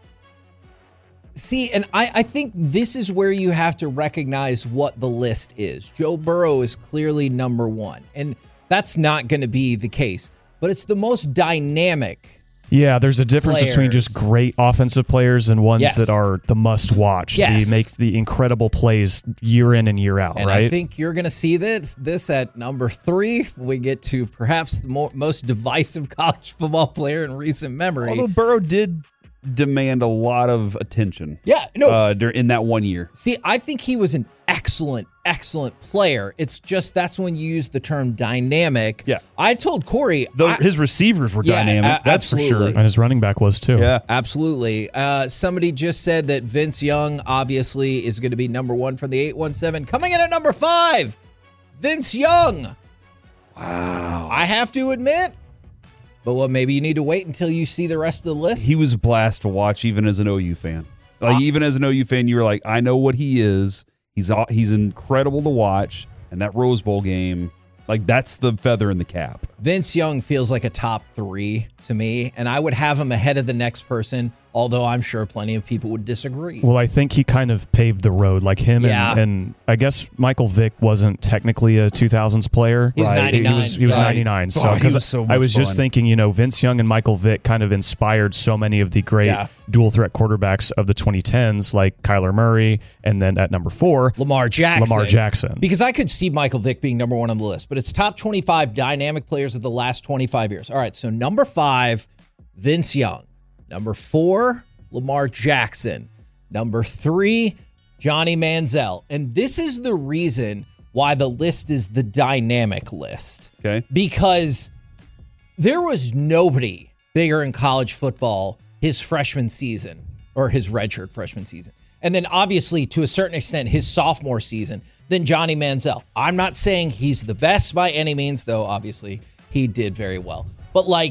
[SPEAKER 4] See, and I, I think this is where you have to recognize what the list is. Joe Burrow is clearly number one, and that's not going to be the case. But it's the most dynamic.
[SPEAKER 10] Yeah, there's a difference between just
[SPEAKER 4] Players.
[SPEAKER 10] great offensive players and ones
[SPEAKER 4] Yes.
[SPEAKER 10] that are the must-watch.
[SPEAKER 4] Yes.
[SPEAKER 10] They make the incredible plays year in and year out,
[SPEAKER 4] And
[SPEAKER 10] right?
[SPEAKER 4] I think you're going to see this, this at number three when we get to perhaps the mo- most divisive college football player in recent memory.
[SPEAKER 5] Although Burrow did demand a lot of attention.
[SPEAKER 4] Yeah, no.
[SPEAKER 5] uh, dur- in that one year.
[SPEAKER 4] See, I think he was an excellent, excellent player. It's just that's when you use the term dynamic.
[SPEAKER 5] Yeah.
[SPEAKER 4] I told Corey.
[SPEAKER 5] Though
[SPEAKER 4] I-
[SPEAKER 5] his receivers were
[SPEAKER 4] Yeah,
[SPEAKER 5] dynamic,
[SPEAKER 4] a-
[SPEAKER 5] that's for
[SPEAKER 4] absolutely.
[SPEAKER 5] sure.
[SPEAKER 10] and his running back was too.
[SPEAKER 5] Yeah.
[SPEAKER 4] Absolutely. Uh, somebody just said that Vince Young obviously is going to be number one from the eight one seven. Coming in at number five, Vince Young. Wow. I have to admit, but well, maybe you need to wait until you see the rest of the list.
[SPEAKER 5] He was a blast to watch, even as an O U fan. Like
[SPEAKER 4] Uh,
[SPEAKER 5] even as an O U fan, you were like, I know what he is. He's aw- he's incredible to watch, and that Rose Bowl game, like that's the feather in the cap.
[SPEAKER 4] Vince Young feels like a top three to me, and I would have him ahead of the next person, although I'm sure plenty of people would disagree.
[SPEAKER 10] Well, I think he kind of paved the road, like him,
[SPEAKER 4] Yeah.
[SPEAKER 10] and, and I guess Michael Vick wasn't technically a two thousands player.
[SPEAKER 4] He was
[SPEAKER 10] He
[SPEAKER 4] ninety-nine.
[SPEAKER 10] was, he was
[SPEAKER 4] Right.
[SPEAKER 10] ninety-nine. So,
[SPEAKER 5] Oh, he
[SPEAKER 10] 'cause
[SPEAKER 5] was so
[SPEAKER 10] I
[SPEAKER 5] much
[SPEAKER 10] was just
[SPEAKER 5] fun.
[SPEAKER 10] thinking, you know, Vince Young and Michael Vick kind of inspired so many of the great
[SPEAKER 4] Yeah.
[SPEAKER 10] dual threat quarterbacks of the twenty tens, like Kyler Murray, and then at number four,
[SPEAKER 4] Lamar Jackson.
[SPEAKER 10] Lamar Jackson.
[SPEAKER 4] Because I could see Michael Vick being number one on the list, but it's top twenty-five dynamic players of the last twenty-five years. All right, so number five, Vince Young. Number four, Lamar Jackson. Number three, Johnny Manziel. And this is the reason why the list is the dynamic list.
[SPEAKER 5] Okay.
[SPEAKER 4] Because there was nobody bigger in college football his freshman season or his redshirt freshman season. And then obviously to a certain extent his sophomore season than Johnny Manziel. I'm not saying he's the best by any means, though obviously he did very well. But like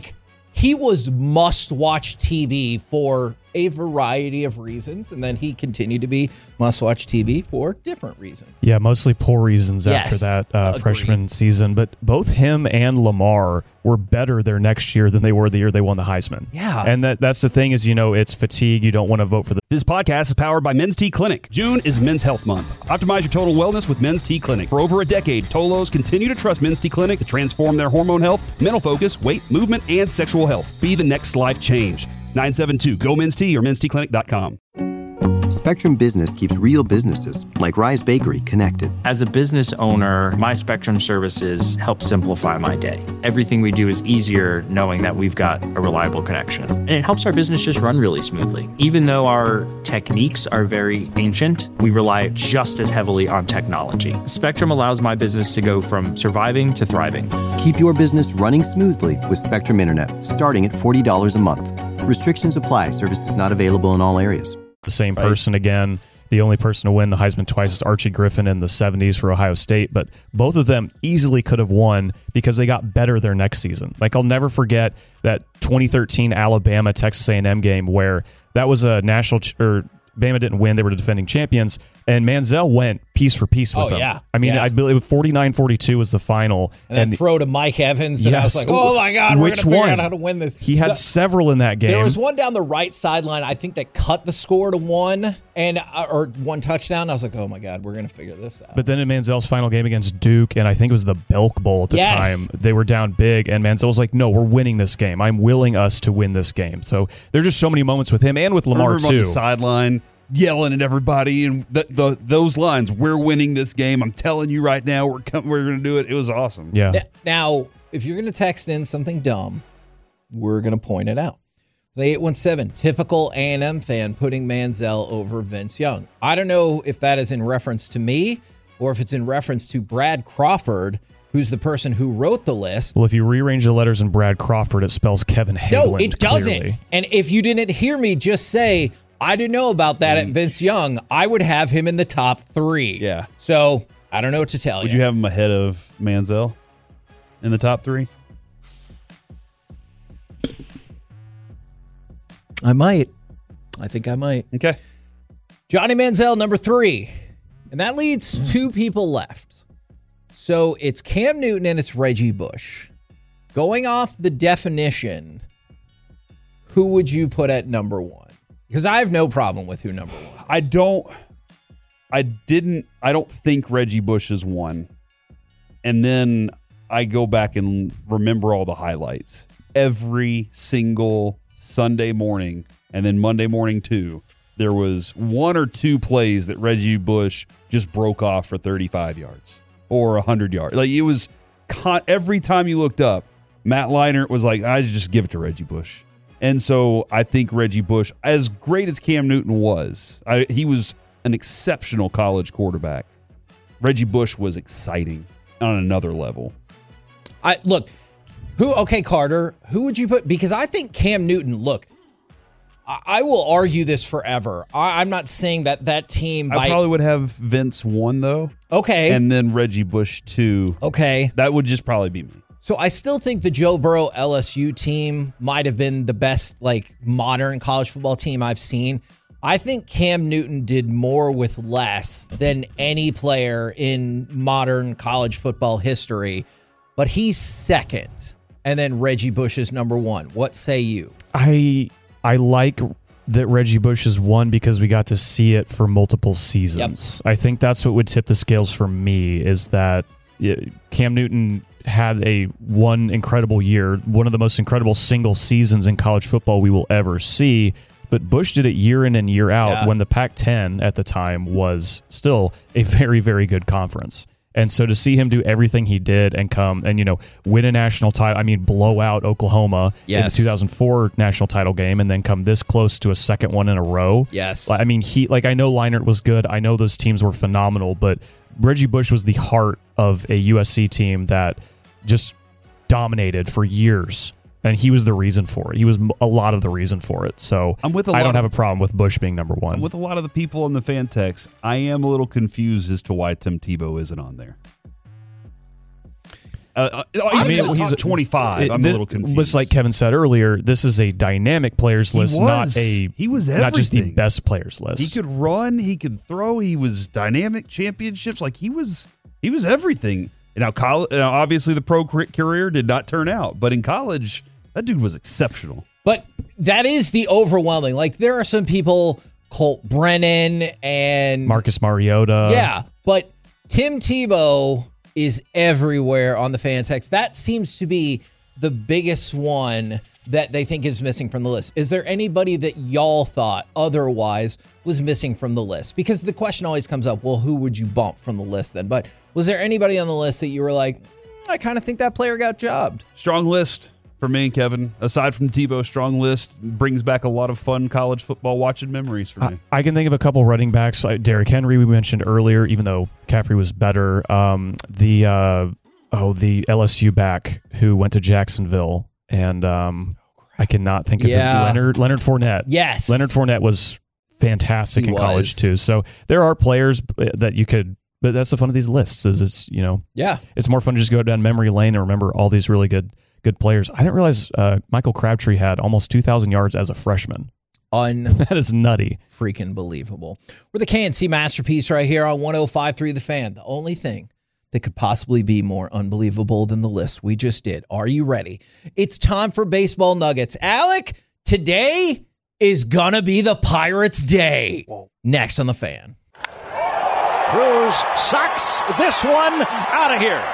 [SPEAKER 4] he was must-watch T V for a variety of reasons, and then he continued to be must-watch T V for different reasons.
[SPEAKER 10] Yeah, mostly poor reasons after
[SPEAKER 4] Yes,
[SPEAKER 10] that uh,
[SPEAKER 4] agreed.
[SPEAKER 10] freshman season. But both him and Lamar were better their next year than they were the year they won the Heisman.
[SPEAKER 4] Yeah.
[SPEAKER 10] And that that's the thing is, you know, it's fatigue. You don't want to vote for the.
[SPEAKER 5] This podcast is powered by Men's T Clinic. June is Men's Health Month. Optimize your total wellness with Men's T Clinic. For over a decade, Tolos continue to trust Men's T Clinic to transform their hormone health, mental focus, weight, movement, and sexual health. Be the next life change. nine seven two, go men's t or men's t clinic dot com.
[SPEAKER 2] Spectrum Business keeps real businesses, like Rise Bakery, connected.
[SPEAKER 3] As a business owner, my Spectrum services help simplify my day. Everything we do is easier knowing that we've got a reliable connection. And it helps our business just run really smoothly. Even though our techniques are very ancient, we rely just as heavily on technology. Spectrum allows my business to go from surviving to thriving.
[SPEAKER 2] Keep your business running smoothly with Spectrum Internet, starting at forty dollars a month. Restrictions apply. Services not available in all areas.
[SPEAKER 10] The same person again. The only person to win the Heisman twice is Archie Griffin in the seventies for Ohio State, but both of them easily could have won because they got better their next season. Like, I'll never forget that twenty thirteen Alabama Texas A and M game where that was a national ch- or Bama didn't win. They were the defending champions, and Manziel went piece for piece with
[SPEAKER 4] Oh,
[SPEAKER 10] them.
[SPEAKER 4] yeah.
[SPEAKER 10] I mean,
[SPEAKER 4] Yeah.
[SPEAKER 10] I believe forty-nine forty-two was the final.
[SPEAKER 4] And then throw to Mike Evans, and I was
[SPEAKER 10] Yes.
[SPEAKER 4] like, oh my God, we're going
[SPEAKER 10] Which
[SPEAKER 4] to figure
[SPEAKER 10] one?
[SPEAKER 4] out how to win this.
[SPEAKER 10] He had
[SPEAKER 4] The-
[SPEAKER 10] several in that game.
[SPEAKER 4] There was one down the right sideline, I think, that cut the score to one and uh, or one touchdown. I was like, oh my God, we're going to figure this out.
[SPEAKER 10] But then in Manziel's final game against Duke, and I think it was the Belk Bowl at the
[SPEAKER 4] Yes.
[SPEAKER 10] time, they were down big, and Manziel was like, no, we're winning this game. I'm willing us to win this game. So there are just so many moments with him and with Lamar,
[SPEAKER 5] Remember him on
[SPEAKER 10] too.
[SPEAKER 5] the sideline yelling at everybody, and the, the those lines, we're winning this game. I'm telling you right now, we're com- we're going to do it. It was awesome.
[SPEAKER 10] Yeah.
[SPEAKER 4] N- Now, if you're going to text in something dumb, we're going to point it out. The eight one seven, typical A and M fan putting Manziel over Vince Young. I don't know if that is in reference to me or if it's in reference to Brad Crawford, who's the person who wrote the list.
[SPEAKER 10] Well, if you rearrange the letters in Brad Crawford, it spells Kevin Hageland.
[SPEAKER 4] No, it doesn't.
[SPEAKER 10] Clearly.
[SPEAKER 4] And if you didn't hear me just say, I didn't know about that at Vince Young, I would have him in the top three.
[SPEAKER 5] Yeah.
[SPEAKER 4] So I don't know what to tell
[SPEAKER 5] Would
[SPEAKER 4] you.
[SPEAKER 5] you have him ahead of Manziel in the top three?
[SPEAKER 4] I might. I think I might.
[SPEAKER 5] Okay.
[SPEAKER 4] Johnny Manziel, number three. And that leaves two people left. So it's Cam Newton and it's Reggie Bush. Going off the definition, who would you put at number one? Because I have no problem with who number one is.
[SPEAKER 5] I don't. I didn't. I don't think Reggie Bush is one. And then I go back and remember all the highlights. Every single Sunday morning, and then Monday morning too, there was one or two plays that Reggie Bush just broke off for thirty-five yards or one hundred yards. Like, it was con- every time you looked up, Matt Leinart was like, I just give it to Reggie Bush. And so I think Reggie Bush, as great as Cam Newton was, I, he was an exceptional college quarterback. Reggie Bush was exciting on another level.
[SPEAKER 4] I look, who okay, Carter, who would you put? Because I think Cam Newton, look, I, I will argue this forever. I, I'm not saying that that team
[SPEAKER 5] I
[SPEAKER 4] by
[SPEAKER 5] probably would have Vince one, though.
[SPEAKER 4] Okay.
[SPEAKER 5] And then Reggie Bush two.
[SPEAKER 4] Okay.
[SPEAKER 5] That would just probably be me.
[SPEAKER 4] So I still think the Joe Burrow L S U team might have been the best, like, modern college football team I've seen. I think Cam Newton did more with less than any player in modern college football history, but he's second. And then Reggie Bush is number one. What say you?
[SPEAKER 10] I I like that Reggie Bush is one because we got to see it for multiple seasons. Yep. I think that's what would tip the scales for me, is that Cam Newton had a one incredible year, one of the most incredible single seasons in college football we will ever see. But Bush did it year in and year out, yeah, when the Pac ten at the time was still a very, very good conference. And so to see him do everything he did and come and, you know, win a national title, I mean, blow out Oklahoma yes. in the two thousand four national title game, and then come this close to a second one in a row.
[SPEAKER 4] Yes.
[SPEAKER 10] I mean, he, like, I know Leinart was good. I know those teams were phenomenal, but Reggie Bush was the heart of a U S C team that just dominated for years. And he was the reason for it. He was a lot of the reason for it. So
[SPEAKER 5] I'm with a
[SPEAKER 10] I
[SPEAKER 5] lot
[SPEAKER 10] don't
[SPEAKER 5] of,
[SPEAKER 10] have a problem with Bush being number one.
[SPEAKER 5] I'm with a lot of the people in the fan text. I am a little confused as to why Tim Tebow isn't on there. Uh, I mean, he's at twenty-five. I'm
[SPEAKER 10] this,
[SPEAKER 5] a little confused.
[SPEAKER 10] Just like Kevin said earlier, this is a dynamic players list,
[SPEAKER 5] he
[SPEAKER 10] not
[SPEAKER 5] was.
[SPEAKER 10] a
[SPEAKER 5] he was
[SPEAKER 10] not just the
[SPEAKER 5] everything.
[SPEAKER 10] best players list.
[SPEAKER 5] He could run, he could throw, he was dynamic championships. Like he was, he was everything. Now, college, now obviously, the pro career did not turn out, but in college, that dude was exceptional.
[SPEAKER 4] But that is the overwhelming. Like there are some people, Colt Brennan and
[SPEAKER 10] Marcus Mariota.
[SPEAKER 4] Yeah, but Tim Tebow is everywhere on the fan text. That seems to be the biggest one that they think is missing from the list. Is there anybody that y'all thought otherwise was missing from the list? Because the question always comes up, well, who would you bump from the list then? But was there anybody on the list that you were like, I kind of think that player got jobbed?
[SPEAKER 5] Strong list for me and Kevin. Aside from Tebow, strong list brings back a lot of fun college football watching memories for me.
[SPEAKER 10] I, I can think of a couple running backs. Like Derrick Henry, we mentioned earlier, even though McCaffrey was better. Um, the uh, oh, the L S U back who went to Jacksonville, and um, I cannot think of
[SPEAKER 4] Yeah.
[SPEAKER 10] his Leonard Leonard Fournette.
[SPEAKER 4] Yes.
[SPEAKER 10] Leonard Fournette was fantastic
[SPEAKER 4] He
[SPEAKER 10] in college
[SPEAKER 4] was.
[SPEAKER 10] too. So there are players that you could. But that's the fun of these lists. Is it's you know
[SPEAKER 4] Yeah.
[SPEAKER 10] it's more fun to just go down memory lane and remember all these really good. Good players. I didn't realize uh, Michael Crabtree had almost two thousand yards as a freshman.
[SPEAKER 4] Un
[SPEAKER 10] That is nutty.
[SPEAKER 4] freaking believable. We're the K N C Masterpiece right here on one oh five point three The Fan. The only thing that could possibly be more unbelievable than the list we just did. Are you ready? It's time for baseball nuggets. Alec, today is gonna be the Pirates' day. Whoa. Next on The Fan.
[SPEAKER 9] Cruz socks this one out of here.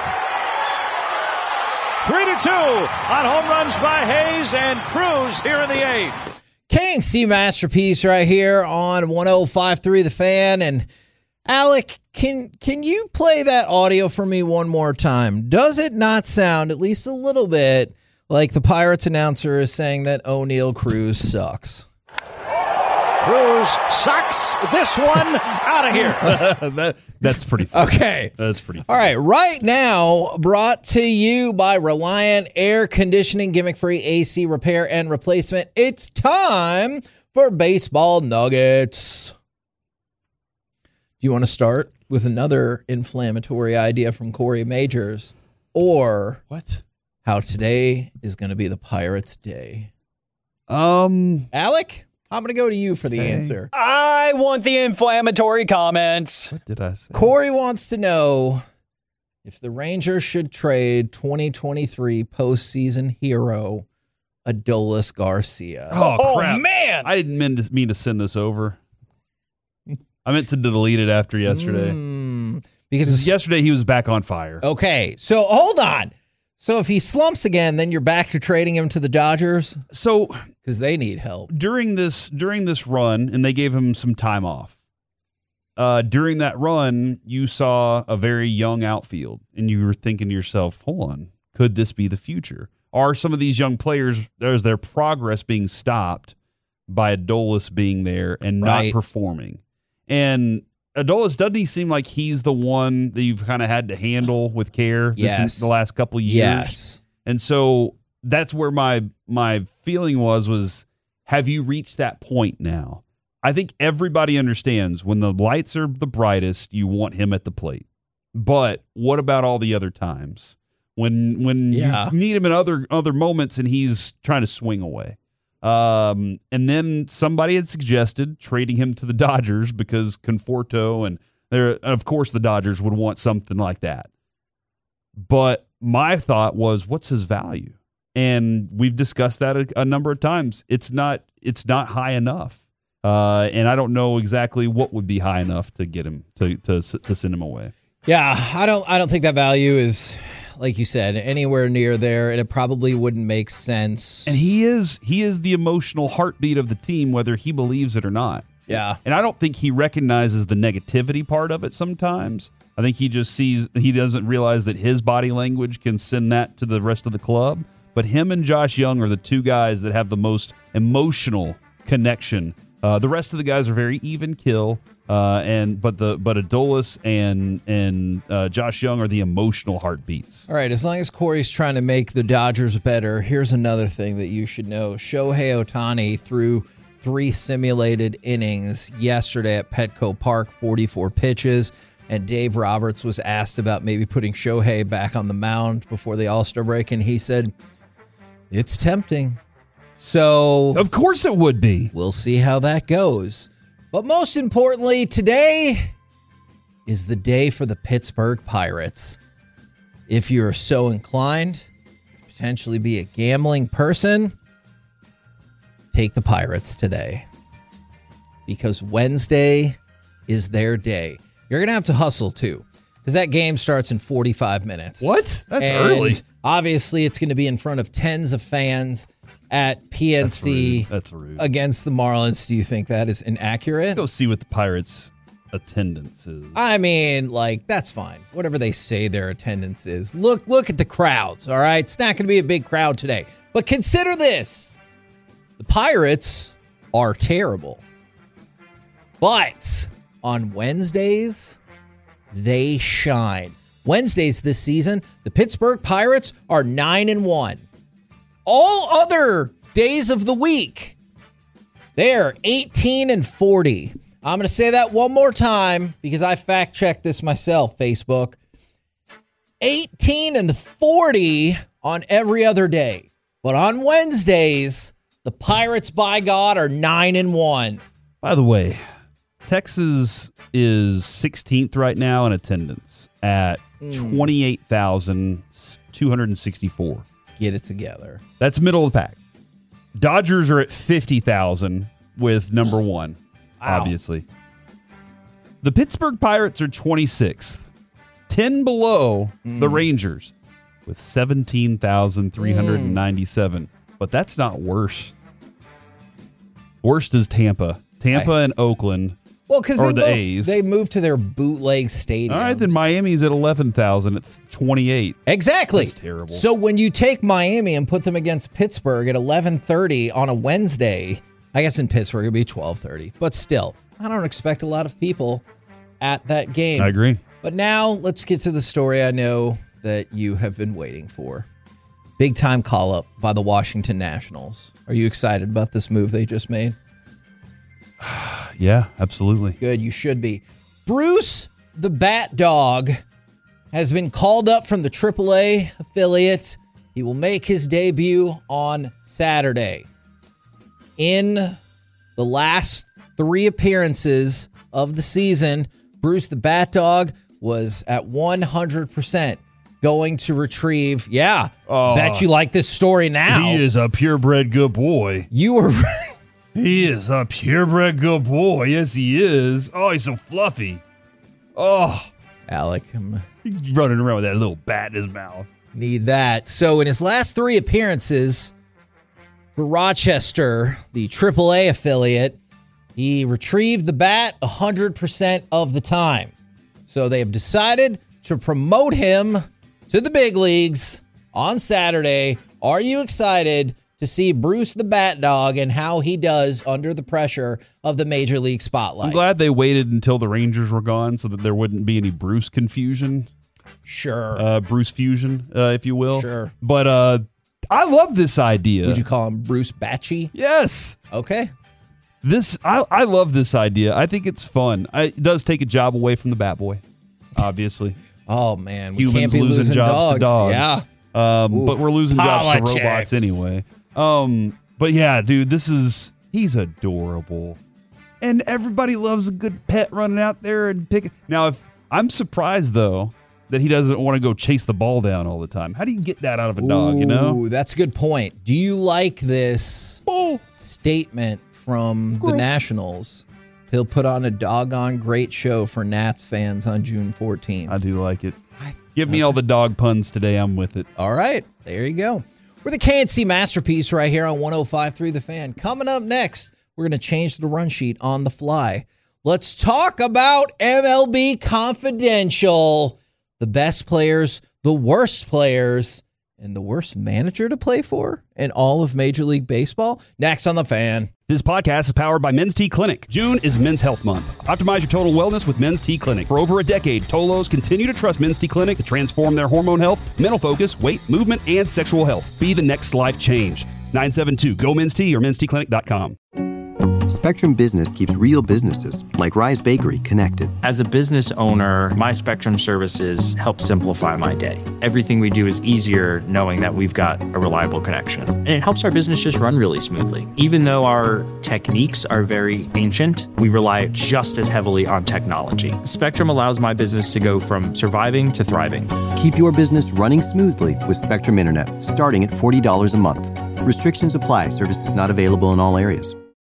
[SPEAKER 9] Three to two on home runs by Hayes and Cruz here in the eighth.
[SPEAKER 4] K N C Masterpiece right here on one oh five point three The Fan. And Alec, can can you play that audio for me one more time? Does it not sound at least a little bit like the Pirates announcer is saying that O'Neal Cruz sucks?
[SPEAKER 9] Cruz socks this one out of here.
[SPEAKER 5] that, that's pretty funny.
[SPEAKER 4] Okay.
[SPEAKER 5] That's pretty funny.
[SPEAKER 4] All right. Right now, brought to you by Reliant Air Conditioning, gimmick-free A C repair and replacement. It's time for Baseball Nuggets. Do you want to start with another inflammatory idea from Corey Majors? Or
[SPEAKER 5] What?
[SPEAKER 4] how today is going to be the Pirates' day?
[SPEAKER 5] Um,
[SPEAKER 4] Alec? I'm going to go to you for the
[SPEAKER 5] Okay.
[SPEAKER 4] answer.
[SPEAKER 6] I want the inflammatory comments.
[SPEAKER 5] what did I say?
[SPEAKER 4] Corey wants to know if the Rangers should trade twenty twenty-three postseason hero Adolis Garcia.
[SPEAKER 5] Oh,
[SPEAKER 6] Oh,
[SPEAKER 5] crap.
[SPEAKER 6] man.
[SPEAKER 5] I didn't mean to, mean to send this over. I meant to delete it after yesterday.
[SPEAKER 4] Mm, because
[SPEAKER 5] Because yesterday he was back on fire.
[SPEAKER 4] okay, so hold on. So if he slumps again, then you're back to trading him to the Dodgers
[SPEAKER 5] So
[SPEAKER 4] because they need help.
[SPEAKER 5] during this during this run, and they gave him some time off. Uh, during that run, you saw a very young outfield, and you were thinking to yourself, "Hold on, could this be the future? Are some of these young players, there's their progress being stopped by Adolis being there and not
[SPEAKER 4] Right.
[SPEAKER 5] performing?" And Adolis, doesn't he seem like he's the one that you've kind of had to handle with care this
[SPEAKER 4] Yes.
[SPEAKER 5] is the last couple of years?
[SPEAKER 4] Yes.
[SPEAKER 5] And so that's where my my feeling was was have you reached that point now? I think everybody understands when the lights are the brightest, you want him at the plate. But what about all the other times when when
[SPEAKER 4] Yeah.
[SPEAKER 5] you need him in other other moments and he's trying to swing away? Um, and then somebody had suggested trading him to the Dodgers because Conforto and there, of course, the Dodgers would want something like that. But my thought was, what's his value? And we've discussed that a, a number of times. It's not, it's not high enough, uh, and I don't know exactly what would be high enough to get him to to to send him away.
[SPEAKER 4] Yeah, I don't I don't think that value is, like you said, anywhere near there, and it probably wouldn't make sense.
[SPEAKER 5] And he is he is the emotional heartbeat of the team, whether he believes it or not.
[SPEAKER 4] Yeah.
[SPEAKER 5] And I don't think he recognizes the negativity part of it sometimes. I think he just sees, he doesn't realize that his body language can send that to the rest of the club. But him and Josh Young are the two guys that have the most emotional connection. Uh, the rest of the guys are very even kill. Uh, and but the but Adolis and and uh, Josh Young are the emotional heartbeats.
[SPEAKER 4] All right, as long as Corey's trying to make the Dodgers better, here's another thing that you should know. Shohei Ohtani threw three simulated innings yesterday at Petco Park, forty-four pitches, and Dave Roberts was asked about maybe putting Shohei back on the mound before the All-Star break, and he said, it's tempting. So,
[SPEAKER 5] of course it would be.
[SPEAKER 4] We'll see how that goes. But most importantly, today is the day for the Pittsburgh Pirates. If you're so inclined to potentially be a gambling person, take the Pirates today. Because Wednesday is their day. You're going to have to hustle, too, because that game starts in forty-five minutes.
[SPEAKER 5] What? That's
[SPEAKER 4] and
[SPEAKER 5] early.
[SPEAKER 4] Obviously, it's going to be in front of tens of fans at P N C.
[SPEAKER 5] That's rude. That's rude.
[SPEAKER 4] Against the Marlins. Do you think that is inaccurate?
[SPEAKER 5] Let's go see what the Pirates' attendance is.
[SPEAKER 4] I mean, like, that's fine. Whatever they say their attendance is. Look, look at the crowds, all right? It's not going to be a big crowd today. But consider this. The Pirates are terrible. But on Wednesdays, they shine. Wednesdays this season, the Pittsburgh Pirates are nine and one. All other days of the week, they're eighteen and forty. I'm going to say that one more time because I fact-checked this myself, Facebook. eighteen and forty on every other day. But on Wednesdays, the Pirates, by God, are nine and one.
[SPEAKER 5] By the way, Texas is sixteenth right now in attendance at mm. twenty-eight thousand two hundred sixty-four.
[SPEAKER 4] Get it together.
[SPEAKER 5] That's middle of the pack. Dodgers are at fifty thousand with number one, wow. Obviously. The Pittsburgh Pirates are twenty-sixth, ten below mm. the Rangers with seventeen thousand three hundred ninety-seven. Mm. But that's not worse. Worst is Tampa. Tampa I, and Oakland.
[SPEAKER 4] Well, because they,
[SPEAKER 5] the
[SPEAKER 4] both,
[SPEAKER 5] A's.
[SPEAKER 4] they moved to their bootleg stadium.
[SPEAKER 5] All right, then Miami's at eleven thousand at twenty-eight.
[SPEAKER 4] Exactly.
[SPEAKER 5] That's terrible.
[SPEAKER 4] So when you take Miami and put them against Pittsburgh at eleven thirty on a Wednesday, I guess in Pittsburgh it'd be twelve thirty. But still, I don't expect a lot of people at that game.
[SPEAKER 5] I agree.
[SPEAKER 4] But now let's get to the story I know that you have been waiting for. Big time call up by the Washington Nationals. Are you excited about this move they just made?
[SPEAKER 5] Yeah, absolutely.
[SPEAKER 4] Good, you should be. Bruce the Bat Dog has been called up from the triple A affiliate. He will make his debut on Saturday. In the last three appearances of the season, Bruce the Bat Dog was at one hundred percent going to retrieve. Yeah, oh, bet you like this story now.
[SPEAKER 5] He is a purebred good boy.
[SPEAKER 4] You were
[SPEAKER 5] He is a purebred good boy. Yes, he is. Oh, he's so fluffy. Oh.
[SPEAKER 4] Alec. I'm
[SPEAKER 5] He's running around with that little bat in his mouth.
[SPEAKER 4] Need that. So in his last three appearances for Rochester, the triple A affiliate, he retrieved the bat one hundred percent of the time. So they have decided to promote him to the big leagues on Saturday. Are you excited to see Bruce the Bat Dog and how he does under the pressure of the Major League spotlight?
[SPEAKER 5] I'm glad they waited until the Rangers were gone so that there wouldn't be any Bruce confusion.
[SPEAKER 4] Sure.
[SPEAKER 5] Uh, Bruce fusion, uh, if you will.
[SPEAKER 4] Sure.
[SPEAKER 5] But uh, I love this idea.
[SPEAKER 4] Would you call him Bruce Batchy?
[SPEAKER 5] Yes.
[SPEAKER 4] Okay.
[SPEAKER 5] This I, I love this idea. I think it's fun. I, it does take a job away from the Bat Boy, obviously.
[SPEAKER 4] Oh, man. We
[SPEAKER 5] Humans
[SPEAKER 4] can't be
[SPEAKER 5] losing
[SPEAKER 4] losing
[SPEAKER 5] jobs
[SPEAKER 4] dogs.
[SPEAKER 5] to dogs.
[SPEAKER 4] Yeah.
[SPEAKER 5] Um, but we're losing
[SPEAKER 4] Politics.
[SPEAKER 5] jobs to robots anyway. Um, but yeah, dude, this is, he's adorable. And everybody loves a good pet running out there and picking. Now, if I'm surprised, though, that he doesn't want to go chase the ball down all the time. How do you get that out of a dog,
[SPEAKER 4] Ooh,
[SPEAKER 5] you know?
[SPEAKER 4] That's a good point. Do you like this
[SPEAKER 5] oh.
[SPEAKER 4] statement from
[SPEAKER 5] Girl.
[SPEAKER 4] the Nationals? He'll put on a doggone great show for Nats fans on June fourteenth.
[SPEAKER 5] I do like it. Give me all the dog puns today. I'm with it.
[SPEAKER 4] All right. There you go. We're the K and C Masterpiece right here on one oh five point three The Fan. Coming up next, we're going to change the run sheet on the fly. Let's talk about M L B Confidential. The best players, the worst players, and the worst manager to play for in all of Major League Baseball. Next on The Fan.
[SPEAKER 11] This podcast is powered by Men's T Clinic. June is Men's Health Month. Optimize your total wellness with Men's T Clinic. For over a decade, Tolos continue to trust Men's T Clinic to transform their hormone health, mental focus, weight, movement, and sexual health. Be the next life change. nine seven two, G O, Men's T or men's t clinic dot com.
[SPEAKER 2] Spectrum Business keeps real businesses, like Rise Bakery, connected.
[SPEAKER 3] As a business owner, my Spectrum services help simplify my day. Everything we do is easier knowing that we've got a reliable connection. And it helps our business just run really smoothly. Even though our techniques are very ancient, we rely just as heavily on technology. Spectrum allows my business to go from surviving to thriving.
[SPEAKER 2] Keep your business running smoothly with Spectrum Internet, starting at forty dollars a month. Restrictions apply. Services not available in all areas.